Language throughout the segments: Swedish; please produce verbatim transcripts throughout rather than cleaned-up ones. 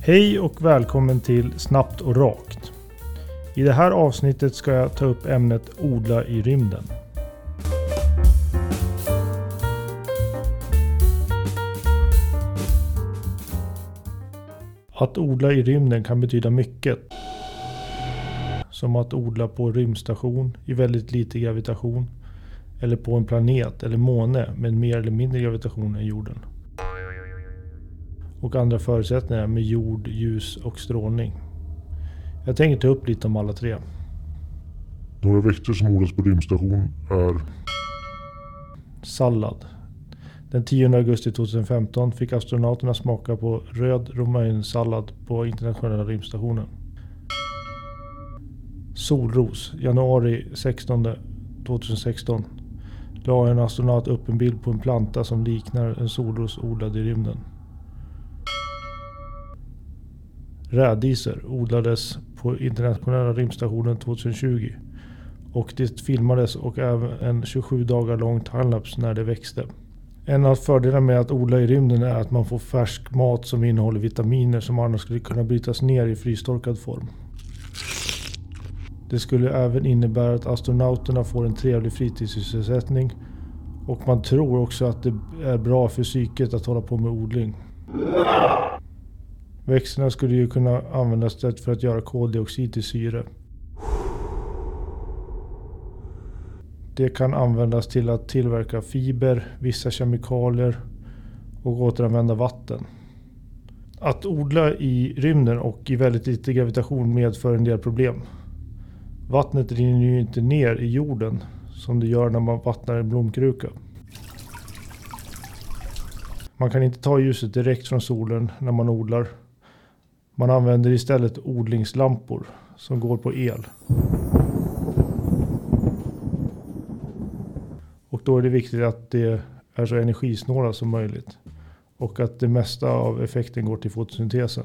Hej och välkommen till Snabbt och rakt. I det här avsnittet ska jag ta upp ämnet odla i rymden. Att odla i rymden kan betyda mycket. Som att odla på en rymdstation i väldigt lite gravitation. Eller på en planet eller måne med mer eller mindre gravitation än jorden. Och andra förutsättningar med jord, ljus och strålning. Jag tänker ta upp lite om alla tre. Några växter som odlas på rymdstation är Sallad. Den tionde augusti tjugohundrafemton fick astronauterna smaka på röd romajinsallad på internationella rymdstationen. Solros. Januari sextonde tjugohundrasexton la en astronaut upp en bild på en planta som liknar en solros odlad i rymden. Rädisor odlades på internationella rymdstationen tjugohundratjugo och det filmades och även en tjugosju dagar lång timelapse när det växte. En av fördelarna med att odla i rymden är att man får färsk mat som innehåller vitaminer som annars skulle kunna brytas ner i frystorkad form. Det skulle även innebära att astronauterna får en trevlig fritidssysselsättning och man tror också att det är bra för psyket att hålla på med odling. Växterna skulle ju kunna användas för att göra koldioxid till syre. Det kan användas till att tillverka fiber, vissa kemikalier och återanvända vatten. Att odla i rymden och i väldigt lite gravitation medför en del problem. Vattnet rinner ju inte ner i jorden som det gör när man vattnar en blomkruka. Man kan inte ta ljuset direkt från solen när man odlar. Man använder istället odlingslampor som går på el. Och då är det viktigt att det är så energisnåla som möjligt. Och att det mesta av effekten går till fotosyntesen.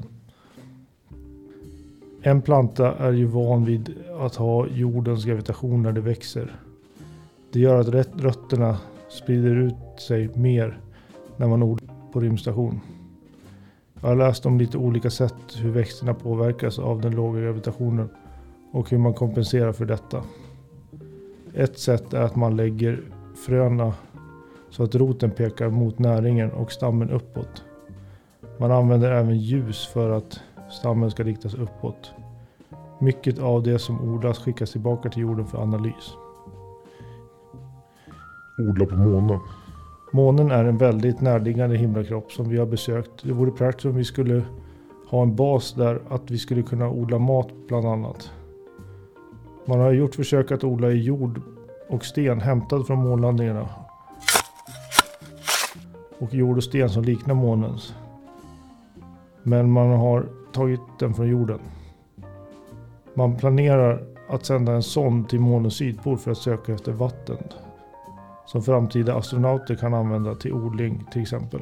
En planta är ju van vid att ha jordens gravitation när det växer. Det gör att rötterna sprider ut sig mer när man odlar på rymdstation. Jag har läst om lite olika sätt hur växterna påverkas av den låga gravitationen och hur man kompenserar för detta. Ett sätt är att man lägger fröna så att roten pekar mot näringen och stammen uppåt. Man använder även ljus för att stammen ska riktas uppåt. Mycket av det som odlas skickas tillbaka till jorden för analys. odla på månen. Månen är en väldigt närliggande himlakropp som vi har besökt. Det vore praktiskt om vi skulle ha en bas där att vi skulle kunna odla mat bland annat. Man har gjort försök att odla i jord och sten hämtad från månlandningarna. Och jord och sten som liknar månens. Men man har tagit den från jorden. Man planerar att sända en sond till månens sydpol för att söka efter vatten. Som framtida astronauter kan använda till odling till exempel.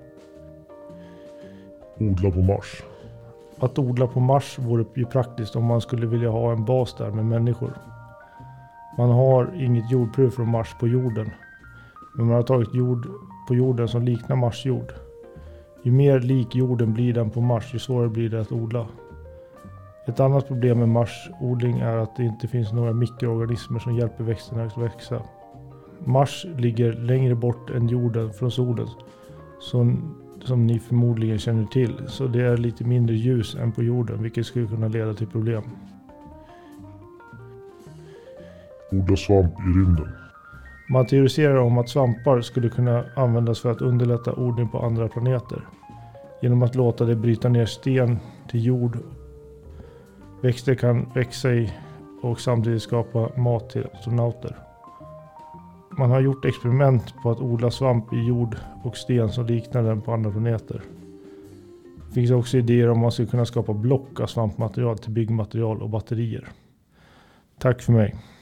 Odla på Mars. Att odla på Mars vore ju praktiskt om man skulle vilja ha en bas där med människor. Man har inget jordprov från Mars på jorden. Men man har tagit jord på jorden som liknar Mars jord. Ju mer lik jorden blir den på Mars, ju svårare blir det att odla. Ett annat problem med Mars odling är att det inte finns några mikroorganismer som hjälper växterna att växa. Mars ligger längre bort än jorden från solen, som, som ni förmodligen känner till. Så det är lite mindre ljus än på jorden, vilket skulle kunna leda till problem. Odla svamp i rymden. Man teoriserar om att svampar skulle kunna användas för att underlätta odling på andra planeter. Genom att låta det bryta ner sten till jord. Växter kan växa i och samtidigt skapa mat till astronauter. Man har gjort experiment på att odla svamp i jord och sten som liknar den på andra planeter. Det finns också idéer om man skulle kunna skapa block av svampmaterial till byggmaterial och batterier. Tack för mig.